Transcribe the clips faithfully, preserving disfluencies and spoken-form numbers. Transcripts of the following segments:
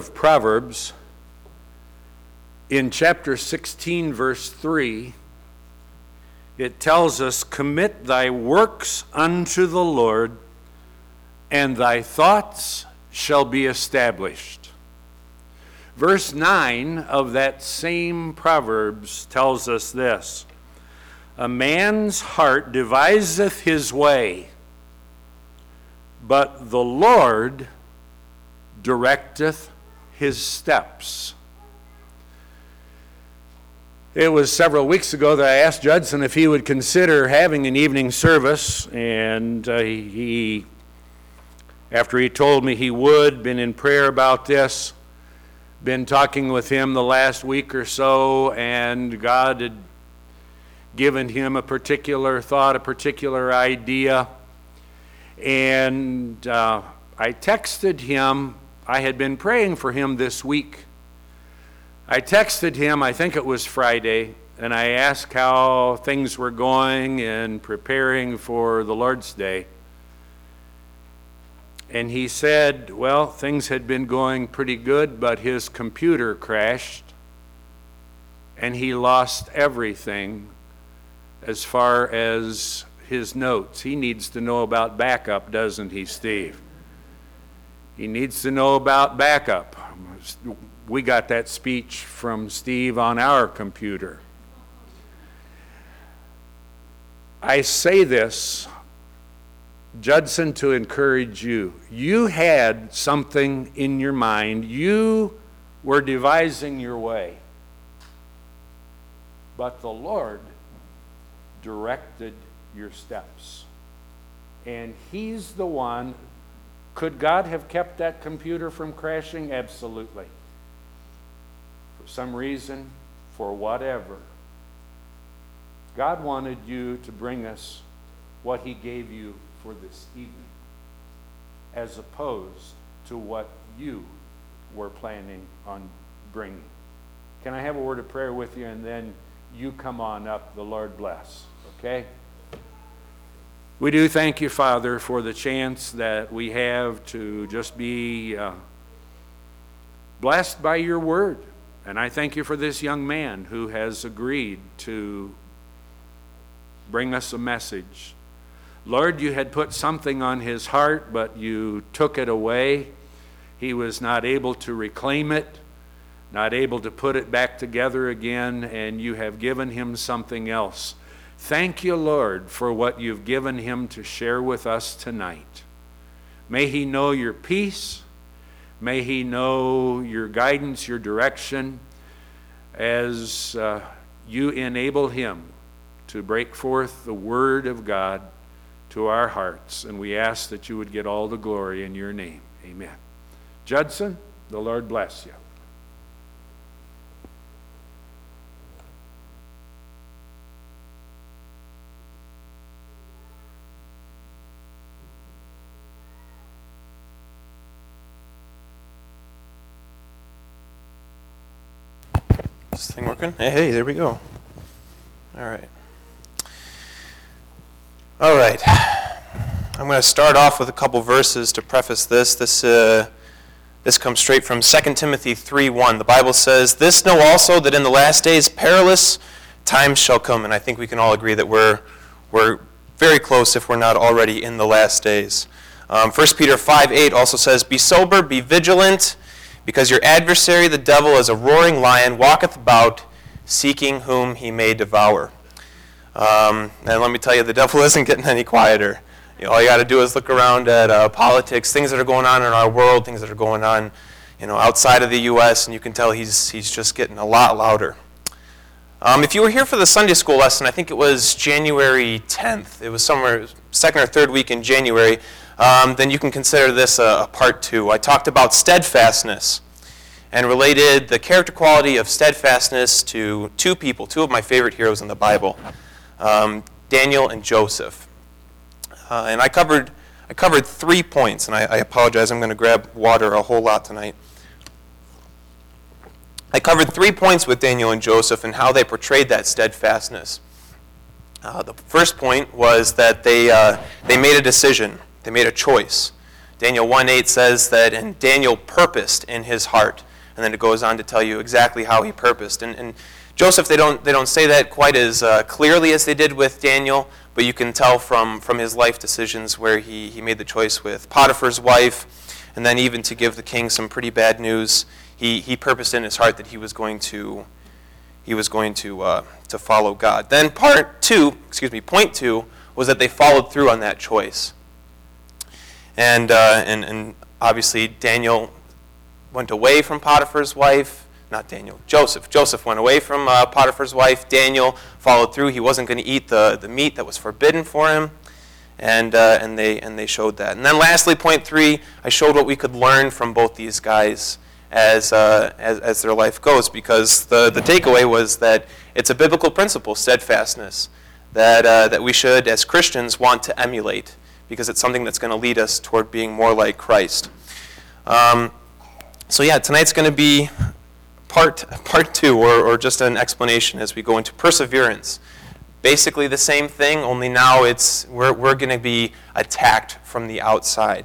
Proverbs, in chapter sixteen, verse three, it tells us, "Commit thy works unto the Lord, and thy thoughts shall be established." Verse nine of that same Proverbs tells us this: "A man's heart deviseth his way, but the Lord directeth his steps." It was several weeks ago that I asked Judson if he would consider having an evening service, and uh, he, after he told me he would, been in prayer about this, been talking with him the last week or so, and God had given him a particular thought, a particular idea, and uh, I texted him. I had been praying for him this week. I texted him, I think it was Friday, and I asked how things were going in preparing for the Lord's Day. And he said, well, things had been going pretty good, but his computer crashed, and he lost everything as far as his notes. He needs to know about backup, doesn't he, Steve? He needs to know about backup. We got that speech from Steve on our computer. I say this, Judson, to encourage you. You had something in your mind. You were devising your way. But the Lord directed your steps. And He's the one. Could God have kept that computer from crashing? Absolutely. For some reason, for whatever, God wanted you to bring us what He gave you for this evening, as opposed to what you were planning on bringing. Can I have a word of prayer with you, and then you come on up? The Lord bless. Okay? We do thank you, Father, for the chance that we have to just be uh, blessed by your word. And I thank you for this young man who has agreed to bring us a message. Lord, you had put something on his heart, but you took it away. He was not able to reclaim it, not able to put it back together again, and you have given him something else. Thank you, Lord, for what you've given him to share with us tonight. May he know your peace. May he know your guidance, your direction, as uh, you enable him to break forth the word of God to our hearts. And we ask that you would get all the glory in your name. Amen. Judson, the Lord bless you. Is this thing working? Hey, hey, there we go. All right. All right. I'm going to start off with a couple verses to preface this. This uh, this comes straight from Second Timothy three one. The Bible says, "This know also that in the last days perilous times shall come." And I think we can all agree that we're we're very close, if we're not already in the last days. Um, First Peter five eight also says, "Be sober, be vigilant, because your adversary, the devil, as a roaring lion, walketh about, seeking whom he may devour." Um, and let me tell you, the devil isn't getting any quieter. You know, all you got to do is look around at uh, politics, things that are going on in our world, things that are going on, you know, outside of the U S, and you can tell he's he's just getting a lot louder. Um, if you were here for the Sunday school lesson, I think it was January tenth. It was somewhere second or third week in January. Um, then you can consider this a, a part two. I talked about steadfastness and related the character quality of steadfastness to two people, two of my favorite heroes in the Bible, um, Daniel and Joseph. Uh, and I covered I covered three points, and I, I apologize, I'm going to grab water a whole lot tonight. I covered three points with Daniel and Joseph and how they portrayed that steadfastness. Uh, the first point was that they uh, they made a decision. They made a choice Daniel one eight says that, and Daniel purposed in his heart. And then it goes on to tell you exactly how he purposed. And, and Joseph, they don't they don't say that quite as uh, clearly as they did with Daniel, but you can tell from, from his life decisions where he, he made the choice with Potiphar's wife, and then even to give the king some pretty bad news, he, he purposed in his heart that he was going to he was going to uh, to follow God. Then part two, excuse me, point two was that they followed through on that choice. And uh, and and obviously Daniel went away from Potiphar's wife. Not Daniel, Joseph. Joseph went away from uh, Potiphar's wife. Daniel followed through. He wasn't going to eat the, the meat that was forbidden for him. And uh, and they and they showed that. And then lastly, point three, I showed what we could learn from both these guys as uh, as, as their life goes, because the, the takeaway was that it's a biblical principle, steadfastness, that uh, that we should, as Christians, want to emulate, because it's something that's going to lead us toward being more like Christ. Um, so yeah, tonight's going to be part part two, or, or just an explanation as we go into perseverance. Basically the same thing, only now it's we're we're going to be attacked from the outside.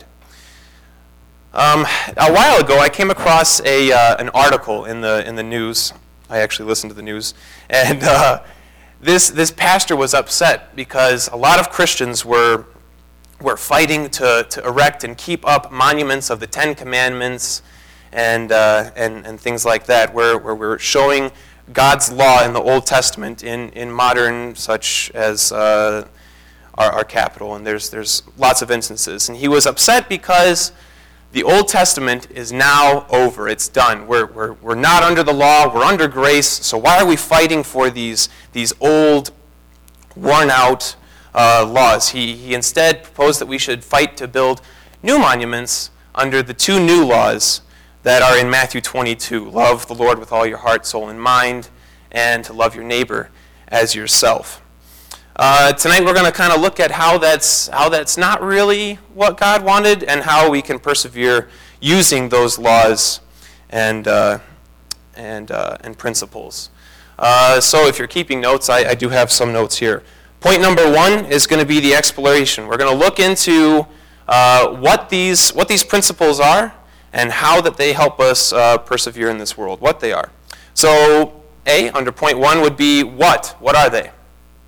Um, a while ago, I came across a uh, an article in the in the news. I actually listened to the news, and uh, this this pastor was upset because a lot of Christians were were fighting to to erect and keep up monuments of the Ten Commandments and uh, and and things like that, where where we're showing God's law in the Old Testament in in modern, such as uh, our, our capital, and there's there's lots of instances. And he was upset because the Old Testament is now over. It's done. We're, we're, we're not under the law. We're under grace. So why are we fighting for these, these old, worn-out uh, laws? He, he instead proposed that we should fight to build new monuments under the two new laws that are in Matthew twenty-two. Love the Lord with all your heart, soul, and mind, and to love your neighbor as yourself. Uh, tonight we're going to kind of look at how that's how that's not really what God wanted, and how we can persevere using those laws and uh, and uh, and principles. Uh, so if you're keeping notes, I, I do have some notes here. Point number one is going to be the exploration. We're going to look into uh, what these what these principles are and how that they help us uh, persevere in this world. What they are. So A, under point one, would be what? What are they?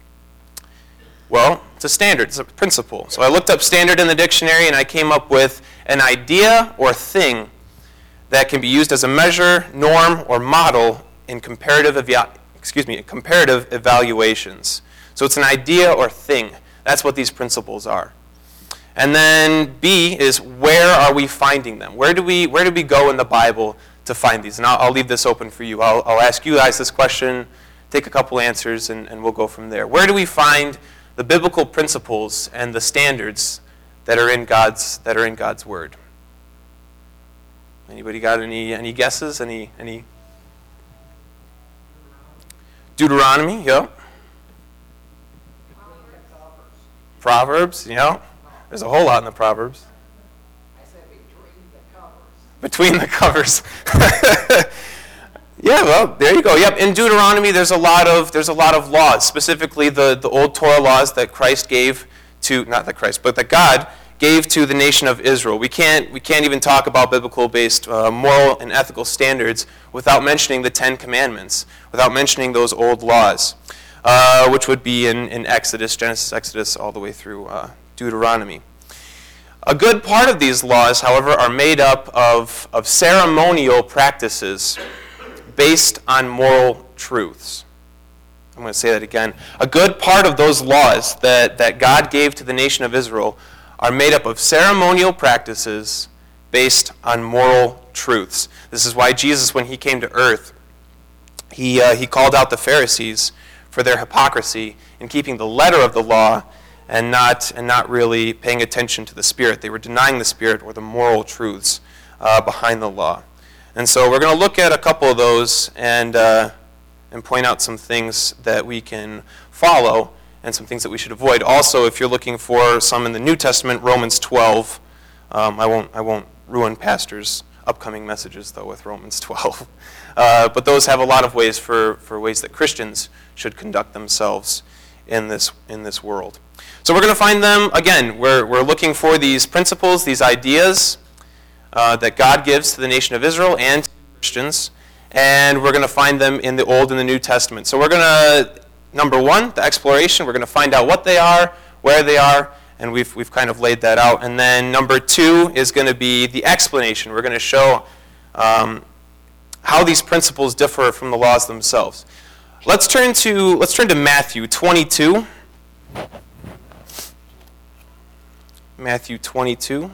Well, it's a standard, it's a principle. So I looked up standard in the dictionary, and I came up with an idea or thing that can be used as a measure, norm, or model in comparative eva- excuse me, comparative evaluations. So it's an idea or thing. That's what these principles are. And then B is, where are we finding them? Where do we where do we go in the Bible to find these? And I'll, I'll leave this open for you. I'll, I'll ask you guys this question, take a couple answers, and, and we'll go from there. Where do we find the biblical principles and the standards that are in God's that are in God's Word? Anybody got any any guesses? Any any? Deuteronomy, yeah. Proverbs, yeah. There's a whole lot in the Proverbs. I said between the covers. Between the covers. Yeah, well, there you go. Yep, in Deuteronomy, there's a lot of there's a lot of laws, specifically the, the old Torah laws that Christ gave to not that Christ, but that God gave to the nation of Israel. We can't we can't even talk about biblical-based uh, moral and ethical standards without mentioning the Ten Commandments, without mentioning those old laws, uh, which would be in, in Exodus, Genesis, Exodus, all the way through uh, Deuteronomy. A good part of these laws, however, are made up of of ceremonial practices based on moral truths. I'm going to say that again. A good part of those laws that, that God gave to the nation of Israel are made up of ceremonial practices based on moral truths. This is why Jesus, when he came to earth, he, uh, he called out the Pharisees for their hypocrisy in keeping the letter of the law and not, and not really paying attention to the Spirit. They were denying the Spirit or the moral truths uh, behind the law. And so we're going to look at a couple of those and uh, and point out some things that we can follow and some things that we should avoid. Also, if you're looking for some in the New Testament, Romans twelve. Um, I won't I won't ruin pastors' upcoming messages though with Romans twelve. Uh, but those have a lot of ways for, for ways that Christians should conduct themselves in this in this world. So we're going to find them, again, we're, we're looking for these principles, these ideas uh, that God gives to the nation of Israel and to Christians, and we're going to find them in the Old and the New Testament. So we're going to, number one, the exploration, we're going to find out what they are, where they are, and we've, we've kind of laid that out. And then number two is going to be the explanation. We're going to show um, how these principles differ from the laws themselves. Let's turn to, let's turn to Matthew twenty-two. Matthew twenty-two.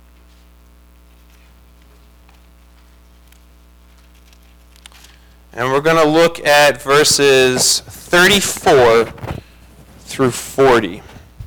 And we're going to look at verses thirty-four through forty.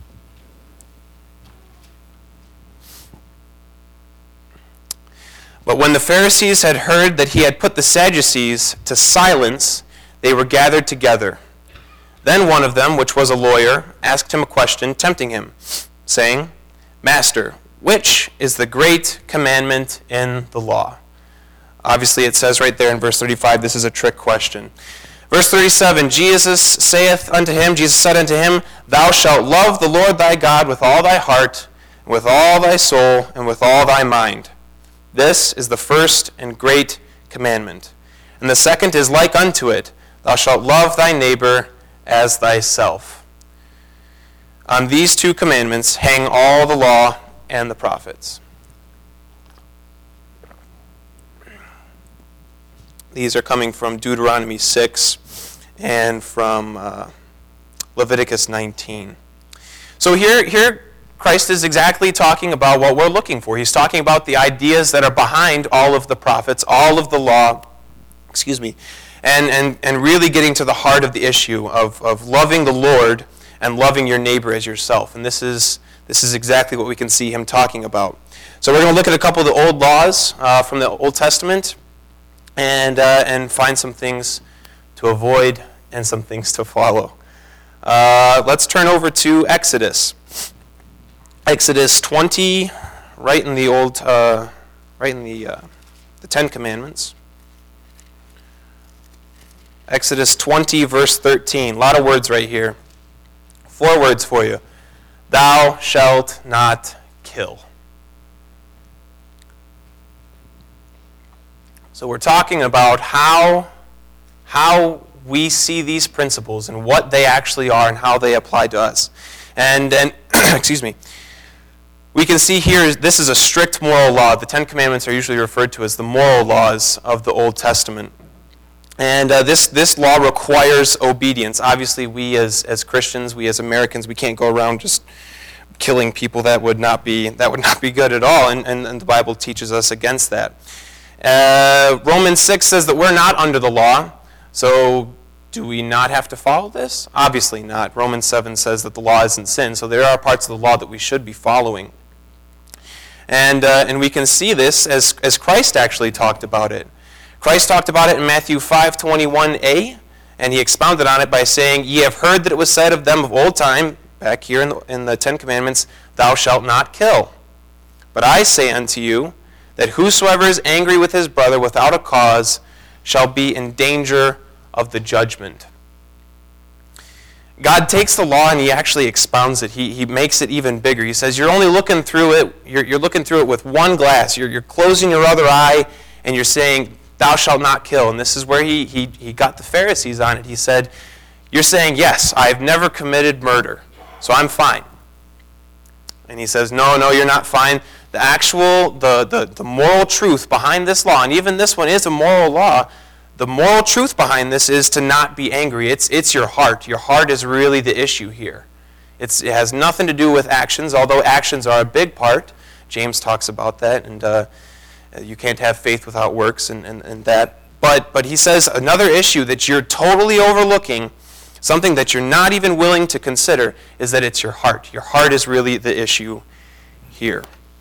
But when the Pharisees had heard that he had put the Sadducees to silence, they were gathered together. Then one of them, which was a lawyer, asked him a question, tempting him, saying, Master, which is the great commandment in the law? Obviously, it says right there in verse thirty-five, this is a trick question. Verse thirty-seven, Jesus saith unto him, Jesus said unto him, Thou shalt love the Lord thy God with all thy heart, and with all thy soul, and with all thy mind. This is the first and great commandment. And the second is like unto it, Thou shalt love thy neighbor as thyself. On these two commandments hang all the law and the prophets. These are coming from Deuteronomy six and from uh, Leviticus nineteen. So here, here Christ is exactly talking about what we're looking for. He's talking about the ideas that are behind all of the prophets, all of the law, excuse me, and, and, and really getting to the heart of the issue of, of loving the Lord and loving your neighbor as yourself. And this is this is exactly what we can see him talking about. So we're going to look at a couple of the old laws uh, from the Old Testament and uh, and find some things to avoid and some things to follow. Uh, let's turn over to Exodus. Exodus twenty, right in the old, uh, right in the uh, the Ten Commandments. Exodus twenty, verse thirteen. A lot of words right here. Four words for you. Thou shalt not kill. So we're talking about how, how we see these principles and what they actually are and how they apply to us. And, and excuse me, we can see here this is a strict moral law. The Ten Commandments are usually referred to as the moral laws of the Old Testament. And uh, this, this law requires obedience. Obviously, we as, as Christians, we as Americans, we can't go around just killing people. That would not be, that would not be good at all, and, and, and the Bible teaches us against that. Uh, Romans six says that we're not under the law, so do we not have to follow this? Obviously not. Romans seven says that the law isn't sin, so there are parts of the law that we should be following. And, uh, and we can see this as, as Christ actually talked about it. Christ talked about it in Matthew five twenty-one a, and he expounded on it by saying, Ye have heard that it was said of them of old time, back here in the, in the Ten Commandments, Thou shalt not kill. But I say unto you, that whosoever is angry with his brother without a cause shall be in danger of the judgment. God takes the law and he actually expounds it. He, he makes it even bigger. He says, you're only looking through it, you're, you're looking through it with one glass. You're, you're closing your other eye and you're saying, Thou shalt not kill. And this is where he, he, he got the Pharisees on it. He said, you're saying, yes, I've never committed murder, so I'm fine. And he says, no, no, you're not fine. The actual, the, the, the moral truth behind this law, and even this one is a moral law, the moral truth behind this is to not be angry. It's, it's your heart. Your heart is really the issue here. It's, it has nothing to do with actions, although actions are a big part. James talks about that, and uh, you can't have faith without works and, and, and that. But, but he says another issue that you're totally overlooking, something that you're not even willing to consider, is that it's your heart. Your heart is really the issue here.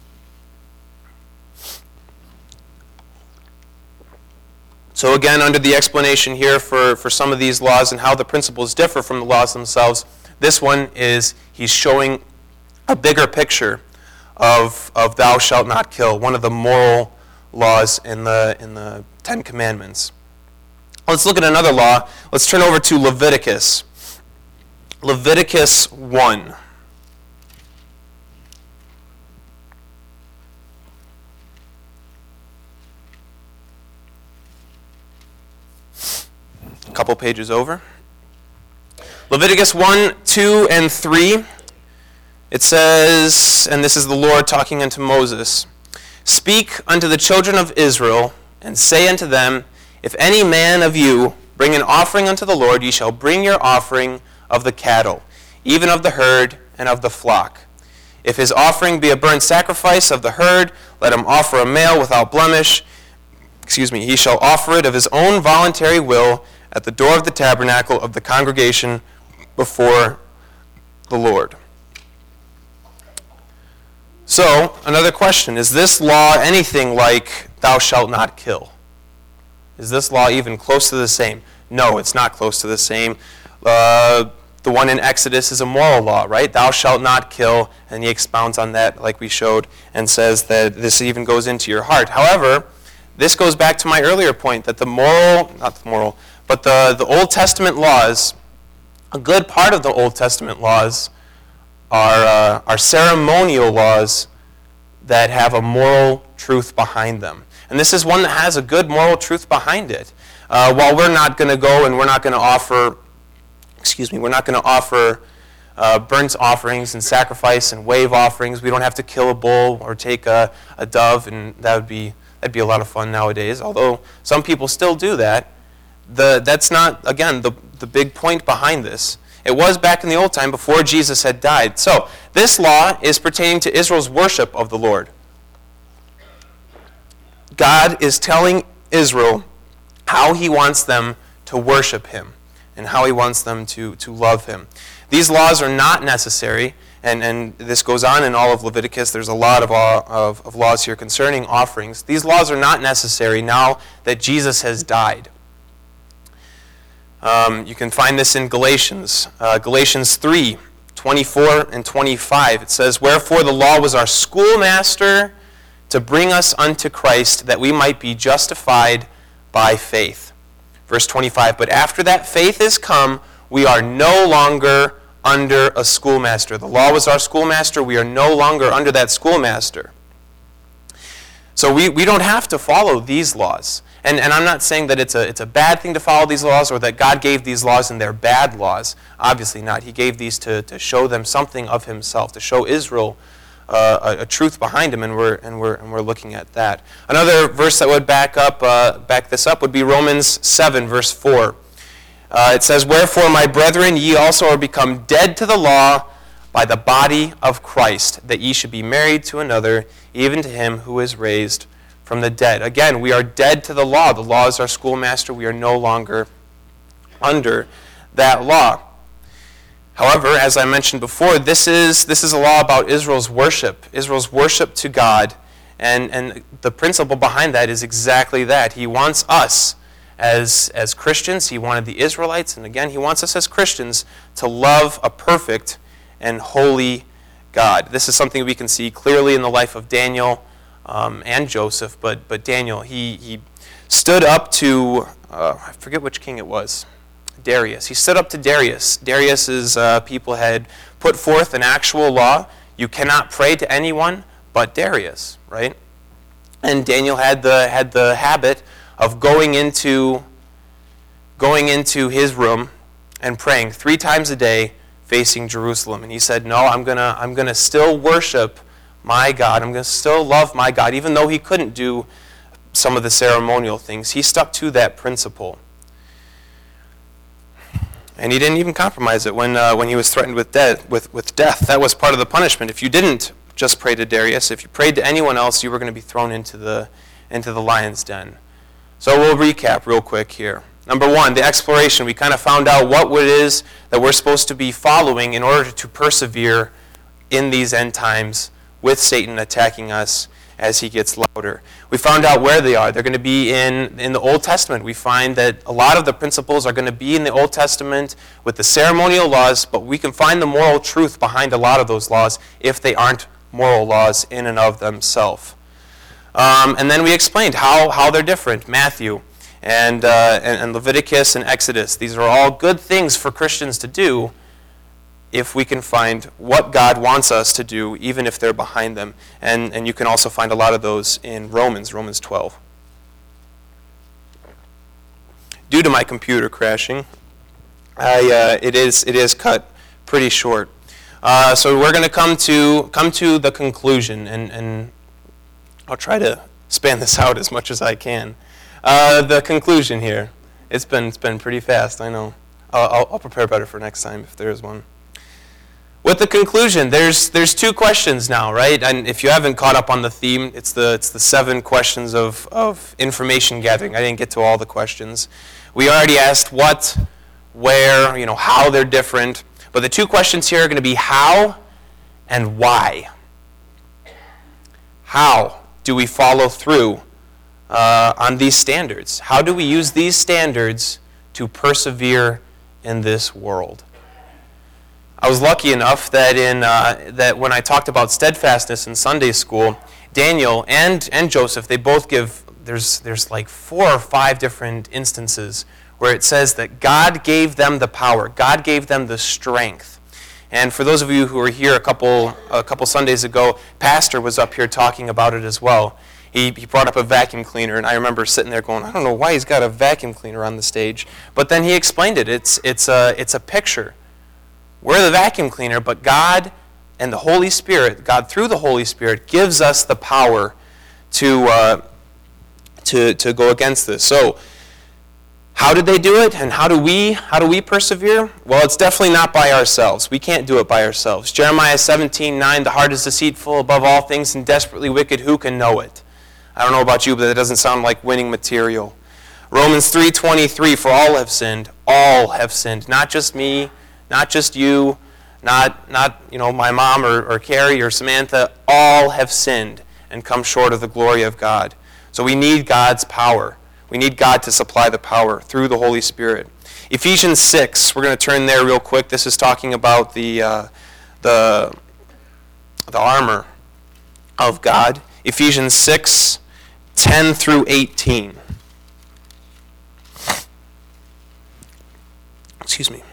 So again, under the explanation here for, for some of these laws and how the principles differ from the laws themselves, this one is he's showing a bigger picture of, of thou shalt not kill, one of the moral laws in the, in the Ten Commandments. Let's look at another law. Let's turn over to Leviticus. Leviticus one. A couple pages over. Leviticus one, two, and three. It says, and this is the Lord talking unto Moses, "Speak unto the children of Israel, and say unto them, If any man of you bring an offering unto the Lord, ye shall bring your offering of the cattle, even of the herd and of the flock. If his offering be a burnt sacrifice of the herd, let him offer a male without blemish. Excuse me, he shall offer it of his own voluntary will at the door of the tabernacle of the congregation before the Lord." So, another question, is this law anything like thou shalt not kill? Is this law even close to the same? No, it's not close to the same. Uh, the one in Exodus is a moral law, right? Thou shalt not kill, and he expounds on that like we showed and says that this even goes into your heart. However, this goes back to my earlier point that the moral, not the moral, but the, the Old Testament laws, a good part of the Old Testament laws are, uh, are ceremonial laws that have a moral truth behind them. And this is one that has a good moral truth behind it. Uh, while we're not going to go and we're not going to offer, excuse me, we're not going to offer uh, burnt offerings and sacrifice and wave offerings. We don't have to kill a bull or take a, a dove, and that would be that'd be a lot of fun nowadays. Although some people still do that. The that's not again the the big point behind this. It was back in the old time before Jesus had died. So this law is pertaining to Israel's worship of the Lord. God is telling Israel how he wants them to worship him and how he wants them to, to love him. These laws are not necessary, and, and this goes on in all of Leviticus. There's a lot of, of, of laws here concerning offerings. These laws are not necessary now that Jesus has died. Um, you can find this in Galatians. Uh, Galatians three, twenty-four and twenty-five. It says, "Wherefore the law was our schoolmaster to bring us unto Christ, that we might be justified by faith." Verse twenty-five, "But after that faith is come, we are no longer under a schoolmaster." The law was our schoolmaster. We are no longer under that schoolmaster. So we, we don't have to follow these laws. And, and I'm not saying that it's a, it's a bad thing to follow these laws or that God gave these laws and they're bad laws. Obviously not. He gave these to, to show them something of himself, to show Israel uh, a, a truth behind him, and we're, and, we're, and we're looking at that. Another verse that would back, up, uh, back this up would be Romans seven, verse four. Uh, it says, "Wherefore, my brethren, ye also are become dead to the law by the body of Christ, that ye should be married to another, even to him who is raised from the dead." Again, we are dead to the law. The law is our schoolmaster. We are no longer under that law. However, as I mentioned before, this is this is a law about Israel's worship, Israel's worship to God, and, and the principle behind that is exactly that. He wants us as, as Christians, he wanted the Israelites, and again, he wants us as Christians to love a perfect and holy God. This is something we can see clearly in the life of Daniel um, and Joseph, but but Daniel, he, he stood up to, uh, I forget which king it was, Darius. He stood up to Darius. Darius's uh, people had put forth an actual law. You cannot pray to anyone but Darius, right? And Daniel had the had the habit of going into going into his room and praying three times a day, facing Jerusalem. And he said, "No, I'm gonna I'm gonna still worship my God. I'm gonna still love my God, even though he couldn't do some of the ceremonial things." He stuck to that principle. And he didn't even compromise it when uh, when he was threatened with death. With, with death, that was part of the punishment. If you didn't just pray to Darius, if you prayed to anyone else, you were going to be thrown into the into the lion's den. So we'll recap real quick here. Number one, the exploration. We kind of found out what it is that we're supposed to be following in order to persevere in these end times with Satan attacking us as he gets louder. We found out where they are. They're going to be in, in the Old Testament. We find that a lot of the principles are going to be in the Old Testament with the ceremonial laws, but we can find the moral truth behind a lot of those laws if they aren't moral laws in and of themselves. Um, and then we explained how, how they're different. Matthew and, uh, and, and Leviticus and Exodus. These are all good things for Christians to do, if we can find what God wants us to do, even if they're behind them. And, and you can also find a lot of those in Romans, Romans twelve. Due to my computer crashing, I, uh, it is it is cut pretty short. Uh, so we're going to come to come to the conclusion, and, and I'll try to span this out as much as I can. Uh, the conclusion here. It's been it's been pretty fast, I know. I'll, I'll, I'll prepare better for next time if there is one. With the conclusion, there's there's two questions now, right? And if you haven't caught up on the theme, it's the it's the seven questions of, of information gathering. I didn't get to all the questions. We already asked what, where, you know, how they're different. But the two questions here are going to be how and why. How do we follow through uh, on these standards? How do we use these standards to persevere in this world? I was lucky enough that in uh, that when I talked about steadfastness in Sunday school, Daniel and and Joseph, they both give, there's there's like four or five different instances where it says that God gave them the power, God gave them the strength. And for those of you who were here a couple a couple Sundays ago, Pastor was up here talking about it as well. He, he brought up a vacuum cleaner, and I remember sitting there going, I don't know why he's got a vacuum cleaner on the stage. But then he explained it. It's it's a it's a picture. We're the vacuum cleaner, but God and the Holy Spirit, God through the Holy Spirit, gives us the power to uh, to to go against this. So, how did they do it, and how do we how do we persevere? Well, it's definitely not by ourselves. We can't do it by ourselves. Jeremiah seventeen nine, the heart is deceitful above all things and desperately wicked. Who can know it? I don't know about you, but that doesn't sound like winning material. Romans three twenty-three, for all have sinned. All have sinned. Not just me, not just you, not, not you know, my mom or, or Carrie or Samantha. All have sinned and come short of the glory of God. So we need God's power. We need God to supply the power through the Holy Spirit. Ephesians six, we're going to turn there real quick. This is talking about the, uh, the, the armor of God. Ephesians six, ten through eighteen. Excuse me.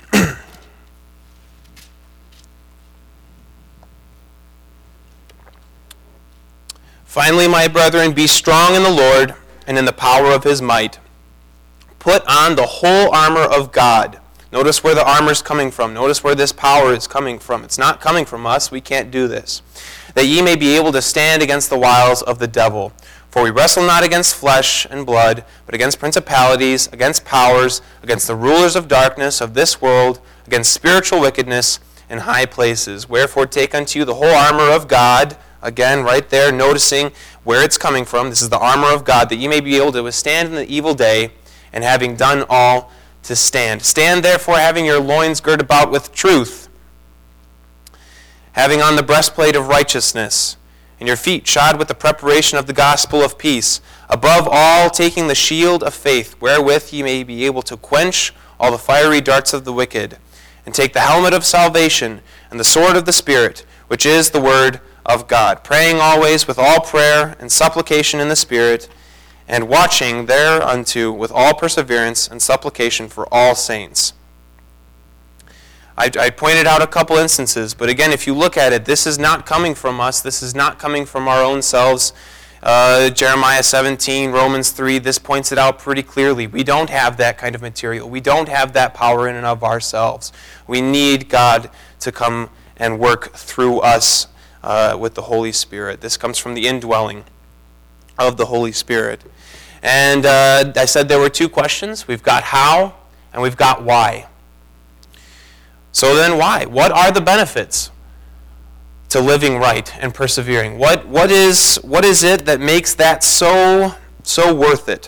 Finally, my brethren, be strong in the Lord and in the power of his might. Put on the whole armor of God. Notice where the armor is coming from. Notice where this power is coming from. It's not coming from us. We can't do this. That ye may be able to stand against the wiles of the devil. For we wrestle not against flesh and blood, but against principalities, against powers, against the rulers of darkness of this world, against spiritual wickedness in high places. Wherefore take unto you the whole armor of God. Again, right there, noticing where it's coming from. This is the armor of God, that ye may be able to withstand in the evil day, and having done all, to stand. Stand therefore, having your loins girt about with truth, having on the breastplate of righteousness, and your feet shod with the preparation of the gospel of peace. Above all, taking the shield of faith, wherewith ye may be able to quench all the fiery darts of the wicked, and take the helmet of salvation, and the sword of the Spirit, which is the word of God, praying always with all prayer and supplication in the Spirit, and watching thereunto with all perseverance and supplication for all saints. I, I pointed out a couple instances, but again, if you look at it, this is not coming from us. This is not coming from our own selves. Uh, Jeremiah seventeen, Romans three, this points it out pretty clearly. We don't have that kind of material. We don't have that power in and of ourselves. We need God to come and work through us uh, with the Holy Spirit. This comes from the indwelling of the Holy Spirit. And uh, I said there were two questions. We've got how and we've got why. So then why? What are the benefits to living right and persevering? What what is what is it that makes that so so worth it?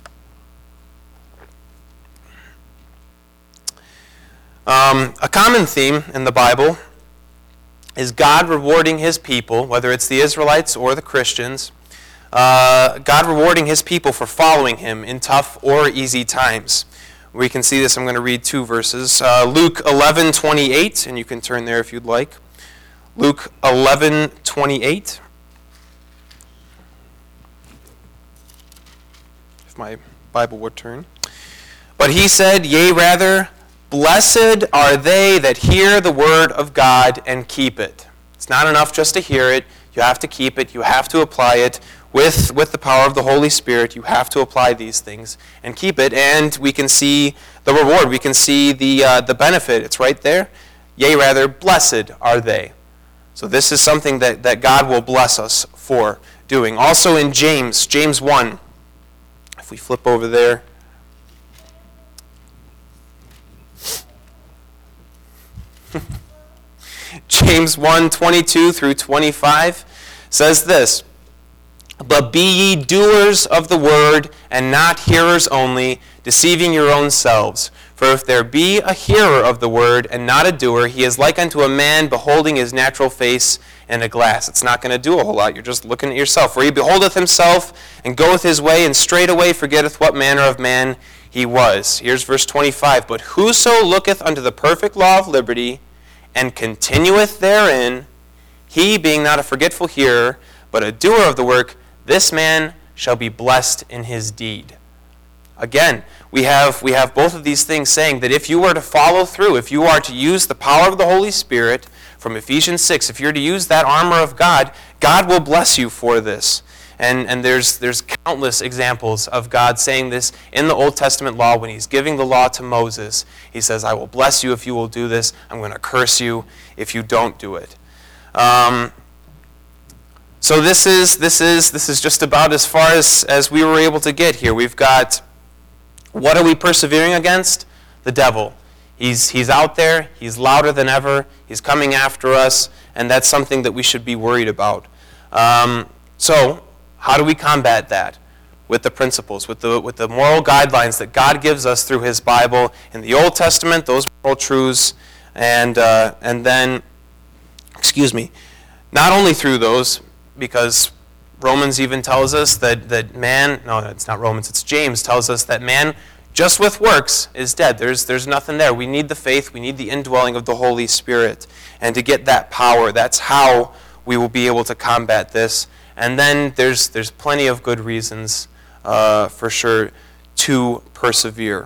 Um, a common theme in the Bible is God rewarding his people, whether it's the Israelites or the Christians, uh, God rewarding his people for following him in tough or easy times. We can see this. I'm going to read two verses. Uh, Luke eleven twenty-eight, and you can turn there if you'd like. Luke eleven twenty-eight. If my Bible would turn. But he said, yea, rather, Blessed are they that hear the word of God and keep it. It's not enough just to hear it. You have to keep it. You have to apply it with, with the power of the Holy Spirit. You have to apply these things and keep it. And we can see the reward. We can see the, uh, the benefit. It's right there. Yea, rather, blessed are they. So this is something that, that God will bless us for doing. Also in James, James one, if we flip over there. James one, twenty-two through twenty-five says this, But be ye doers of the word, and not hearers only, deceiving your own selves. For if there be a hearer of the word, and not a doer, he is like unto a man beholding his natural face in a glass. It's not going to do a whole lot. You're just looking at yourself. For he beholdeth himself, and goeth his way, and straightway forgetteth what manner of man he was. Here's verse twenty-five. But whoso looketh unto the perfect law of liberty, and continueth therein, he being not a forgetful hearer, but a doer of the work, this man shall be blessed in his deed. Again, we have, we have both of these things saying that if you were to follow through, if you are to use the power of the Holy Spirit from Ephesians six, if you're to use that armor of God, God will bless you for this. And, and there's, there's countless examples of God saying this in the Old Testament law when he's giving the law to Moses. He says, I will bless you if you will do this. I'm going to curse you if you don't do it. Um, so this is, this, is, this is just about as far as, as we were able to get here. We've got, what are we persevering against? The devil. He's, he's out there. He's louder than ever. He's coming after us. And that's something that we should be worried about. Um, so, how do we combat that? With the principles, with the, with the moral guidelines that God gives us through his Bible. In the Old Testament, those moral truths. And, uh, and then, excuse me, not only through those, because Romans even tells us that, that man, no, it's not Romans, it's James, tells us that man just with works is dead. There's, there's nothing there. We need the faith. We need the indwelling of the Holy Spirit. And to get that power, that's how we will be able to combat this. And then there's, there's plenty of good reasons, uh, for sure, to persevere.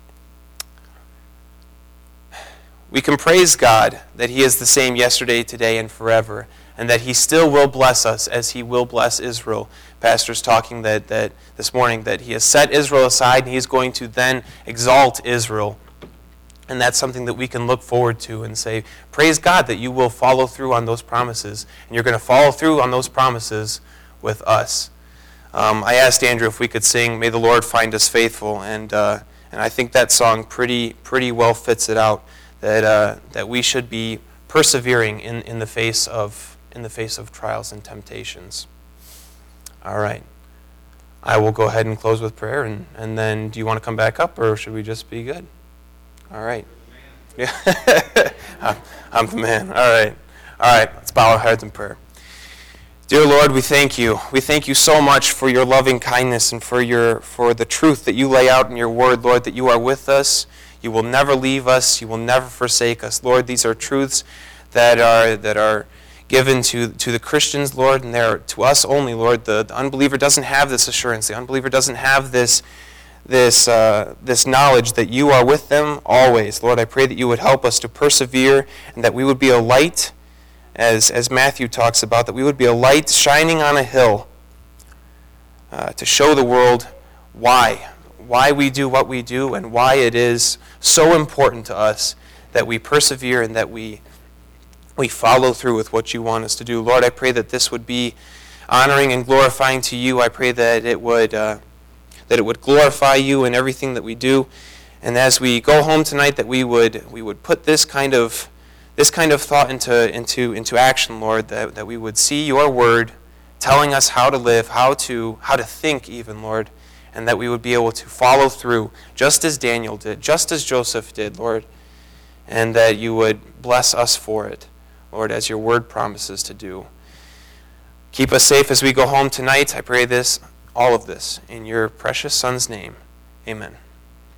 We can praise God that he is the same yesterday, today, and forever, and that he still will bless us as he will bless Israel. Pastor's talking that, that this morning that he has set Israel aside and he's going to then exalt Israel. And that's something that we can look forward to and say, praise God that you will follow through on those promises. And you're going to follow through on those promises with us. Um, I asked Andrew if we could sing, May the Lord Find Us Faithful. And uh, and I think that song pretty pretty well fits it out. That uh, that we should be persevering in, in the face of in the face of trials and temptations. All right. I will go ahead and close with prayer. And, and then do you want to come back up or should we just be good? All right. Yeah. I'm the man. All right. All right. Let's bow our heads in prayer. Dear Lord, we thank you. We thank you so much for your loving kindness and for your for the truth that you lay out in your word, Lord, that you are with us. You will never leave us. You will never forsake us. Lord, these are truths that are that are given to, to the Christians, Lord, and they're to us only, Lord. The, the unbeliever doesn't have this assurance. The unbeliever doesn't have this this uh, this knowledge that you are with them always. Lord, I pray that you would help us to persevere and that we would be a light, as, as Matthew talks about, that we would be a light shining on a hill uh, to show the world why, why we do what we do and why it is so important to us that we persevere and that we we follow through with what you want us to do. Lord, I pray that this would be honoring and glorifying to you. I pray that it would uh, that it would glorify you in everything that we do. And as we go home tonight, that we would we would put this kind of this kind of thought into into into action, Lord. That that we would see your word telling us how to live, how to how to think, even, Lord, and that we would be able to follow through, just as Daniel did, just as Joseph did, Lord, and that you would bless us for it, Lord, as your word promises to do. Keep us safe as we go home tonight. I pray this, all of this, in your precious Son's name. Amen.